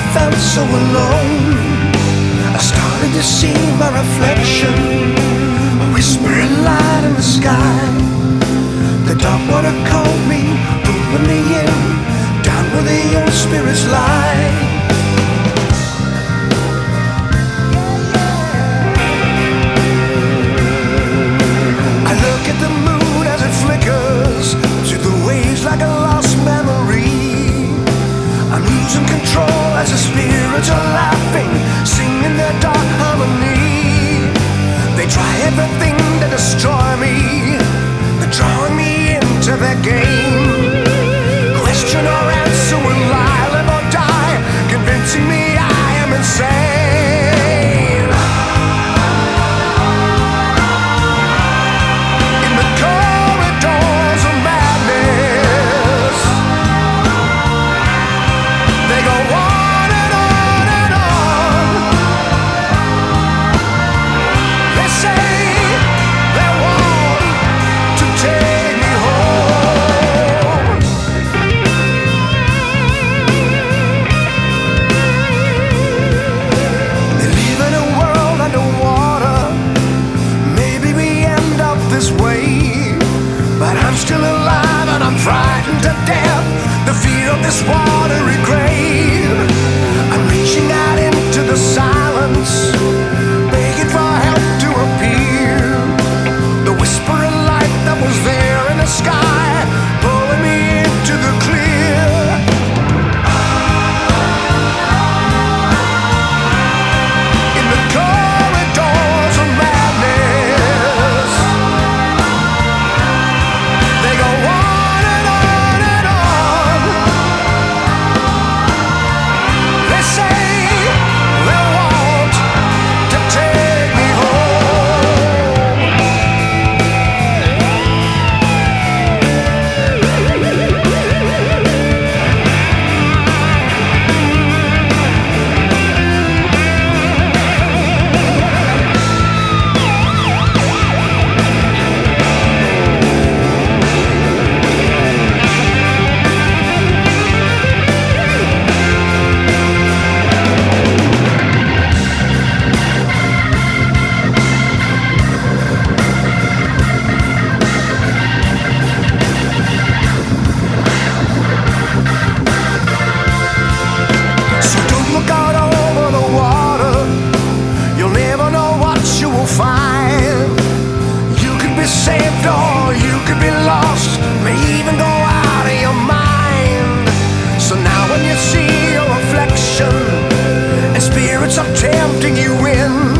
felt so alone. I started to see my reflection, a whispering light in the sky. The dark water called me, pulling me in, down where the old spirits lie. I look at the moon as it flickers through the waves like a lost memory. I'm losing control as the spirits are laughing, singing their dark harmony. They try everything to destroy me. They're drawing me into their game. Question or answer, will I live or die? Convincing me I am insane. In the corridors of madness, they go on and on and on. They say they want to take me home. They live in a world underwater. Maybe we end up this way, but I'm still alive and I'm frightened to death. The fear of this watery grave. I'm reaching out into the silence, begging for help to appear. The whisper of light that was there in the sky, pulling me into the clear. In the corridors of madness, they go on and on and on. They say they want to take me home. So don't look out over the water. You'll never know what you will find. You could be saved or you could be lost, may even go out of your mind. So now when you see your reflection and spirits are tempting you in,